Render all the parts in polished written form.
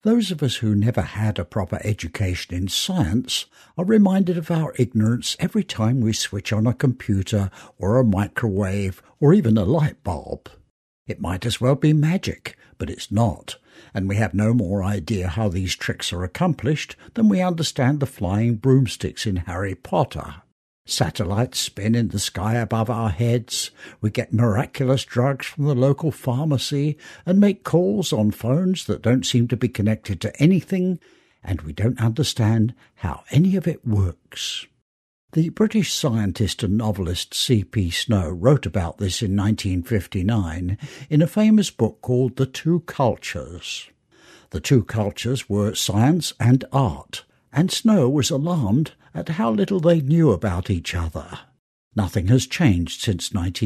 Those of us who never had a proper education in science are reminded of our ignorance every time we switch on a computer or a microwave or even a light bulb. It might as well be magic, but it's not, and we have no more idea how these tricks are accomplished than we understand the flying broomsticks in Harry Potter. Satellites spin in the sky above our heads, we get miraculous drugs from the local pharmacy and make calls on phones that don't seem to be connected to anything, and we don't understand how any of it works. The British scientist and novelist C.P. Snow wrote about this in 1959 in a famous book called The Two Cultures. The two cultures were science and art, and Snow was alarmed at how little they knew about each other. Nothing has changed since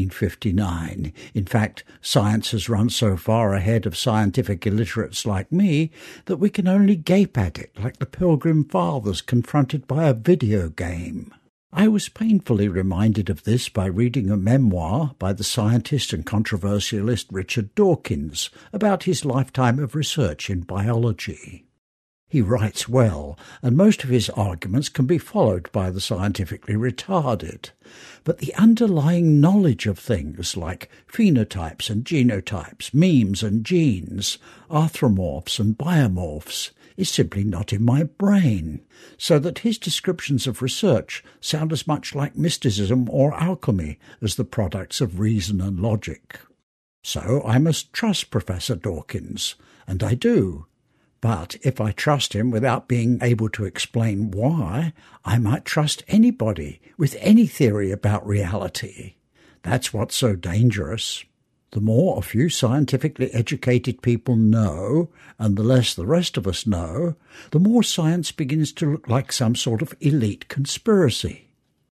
1959. In fact, science has run so far ahead of scientific illiterates like me that we can only gape at it like the Pilgrim Fathers confronted by a video game. I was painfully reminded of this by reading a memoir by the scientist and controversialist Richard Dawkins about his lifetime of research in biology. He writes well, and most of his arguments can be followed by the scientifically retarded. But the underlying knowledge of things like phenotypes and genotypes, memes and genes, arthropomorphs and biomorphs is simply not in my brain, so that his descriptions of research sound as much like mysticism or alchemy as the products of reason and logic. So I must trust Professor Dawkins, and I do. But if I trust him without being able to explain why, I might trust anybody with any theory about reality. That's what's so dangerous. The more a few scientifically educated people know, and the less the rest of us know, the more science begins to look like some sort of elite conspiracy.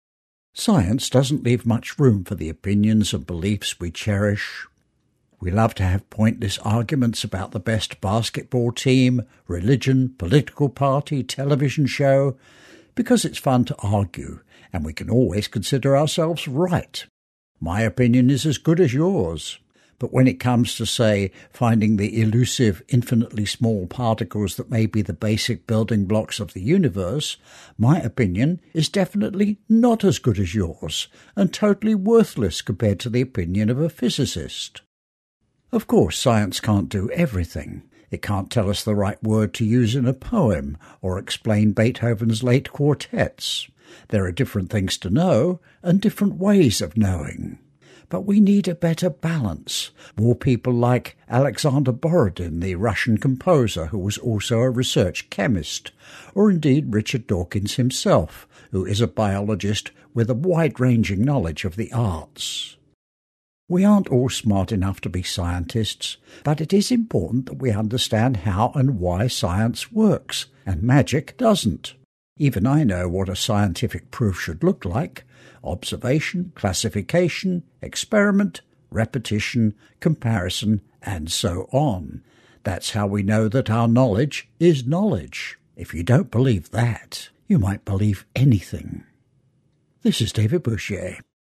Science doesn't leave much room for the opinions and beliefs we cherish. We love to have pointless arguments about the best basketball team, religion, political party, television show, because it's fun to argue, and we can always consider ourselves right. My opinion is as good as yours. But when it comes to, say, finding the elusive, infinitely small particles that may be the basic building blocks of the universe, my opinion is definitely not as good as yours, and totally worthless compared to the opinion of a physicist. Of course, science can't do everything. It can't tell us the right word to use in a poem or explain Beethoven's late quartets. There are different things to know and different ways of knowing. But we need a better balance. More people like Alexander Borodin, the Russian composer who was also a research chemist, or indeed Richard Dawkins himself, who is a biologist with a wide-ranging knowledge of the arts. We aren't all smart enough to be scientists, but it is important that we understand how and why science works, and magic doesn't. Even I know what a scientific proof should look like: observation, classification, experiment, repetition, comparison, and so on. That's how we know that our knowledge is knowledge. If you don't believe that, you might believe anything. This is David Bouchier.